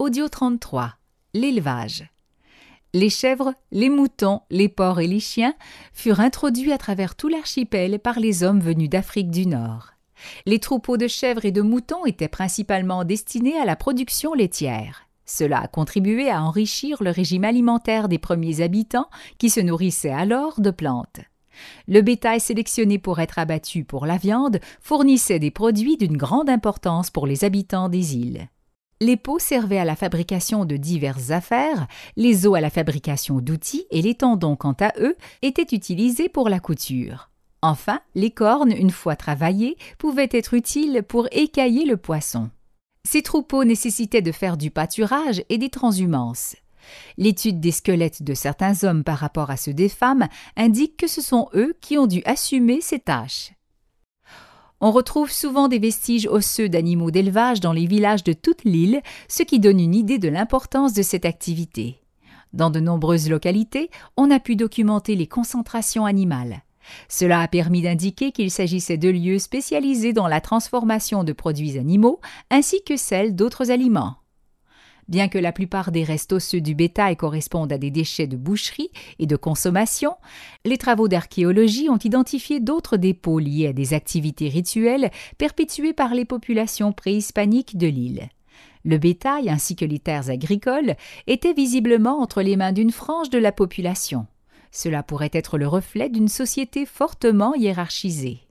Audio 33. L'élevage. Les chèvres, les moutons, les porcs et les chiens furent introduits à travers tout l'archipel par les hommes venus d'Afrique du Nord. Les troupeaux de chèvres et de moutons étaient principalement destinés à la production laitière. Cela a contribué à enrichir le régime alimentaire des premiers habitants qui se nourrissaient alors de plantes. Le bétail sélectionné pour être abattu pour la viande fournissait des produits d'une grande importance pour les habitants des îles. Les peaux servaient à la fabrication de diverses affaires, les os à la fabrication d'outils et les tendons, quant à eux, étaient utilisés pour la couture. Enfin, les cornes, une fois travaillées, pouvaient être utiles pour écailler le poisson. Ces troupeaux nécessitaient de faire du pâturage et des transhumances. L'étude des squelettes de certains hommes par rapport à ceux des femmes indique que ce sont eux qui ont dû assumer ces tâches. On retrouve souvent des vestiges osseux d'animaux d'élevage dans les villages de toute l'île, ce qui donne une idée de l'importance de cette activité. Dans de nombreuses localités, on a pu documenter les concentrations animales. Cela a permis d'indiquer qu'il s'agissait de lieux spécialisés dans la transformation de produits animaux ainsi que celle d'autres aliments. Bien que la plupart des restes osseux du bétail correspondent à des déchets de boucherie et de consommation, les travaux d'archéologie ont identifié d'autres dépôts liés à des activités rituelles perpétuées par les populations préhispaniques de l'île. Le bétail ainsi que les terres agricoles étaient visiblement entre les mains d'une frange de la population. Cela pourrait être le reflet d'une société fortement hiérarchisée.